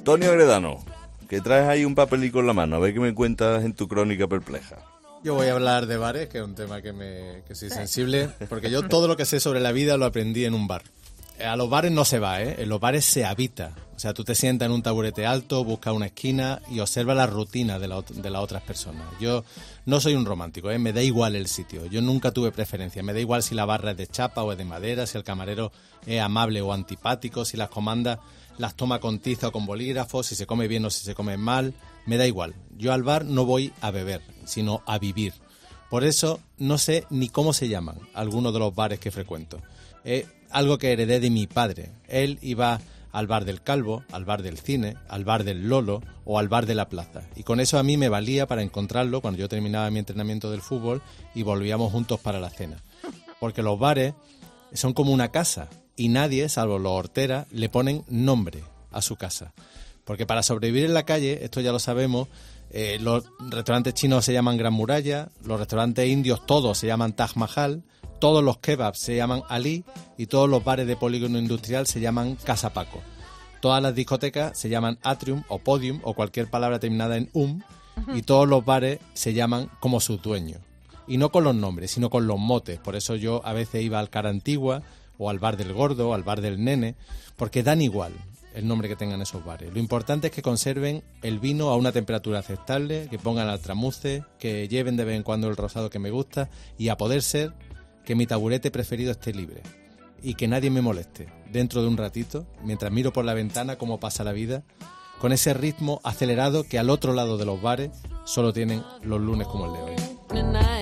Antonio Gredano, que traes ahí un papelico en la mano, a ver qué me cuentas en tu crónica perpleja. Yo voy a hablar de bares, que es un tema que soy sensible, porque yo todo lo que sé sobre la vida lo aprendí en un bar. A los bares no se va, en los bares se habita. O sea, tú te sientas en un taburete alto, buscas una esquina y observas la rutina de las otras personas. Yo no soy un romántico, me da igual el sitio. Yo nunca tuve preferencia. Me da igual si la barra es de chapa o es de madera, si el camarero es amable o antipático, si las comandas las toma con tiza o con bolígrafo, si se come bien o si se come mal. Me da igual. Yo al bar no voy a beber, sino a vivir. Por eso no sé ni cómo se llaman algunos de los bares que frecuento. Algo que heredé de mi padre. Él iba al bar del Calvo, al bar del Cine, al bar del Lolo o al bar de la Plaza. Y con eso a mí me valía para encontrarlo cuando yo terminaba mi entrenamiento del fútbol y volvíamos juntos para la cena. Porque los bares son como una casa y nadie, salvo los horteras, le ponen nombre a su casa. Porque para sobrevivir en la calle, esto ya lo sabemos, los restaurantes chinos se llaman Gran Muralla, los restaurantes indios todos se llaman Taj Mahal, todos los kebabs se llaman Ali y todos los bares de polígono industrial se llaman Casa Paco. Todas las discotecas se llaman Atrium o Podium o cualquier palabra terminada en y todos los bares se llaman como sus dueños. Y no con los nombres, sino con los motes. Por eso yo a veces iba al Cara Antigua o al bar del Gordo o al bar del Nene, porque dan igual el nombre que tengan esos bares. Lo importante es que conserven el vino a una temperatura aceptable, que pongan altramuces, que lleven de vez en cuando el rosado que me gusta y, a poder ser, que mi taburete preferido esté libre y que nadie me moleste dentro de un ratito, mientras miro por la ventana cómo pasa la vida, con ese ritmo acelerado que al otro lado de los bares solo tienen los lunes como el de hoy.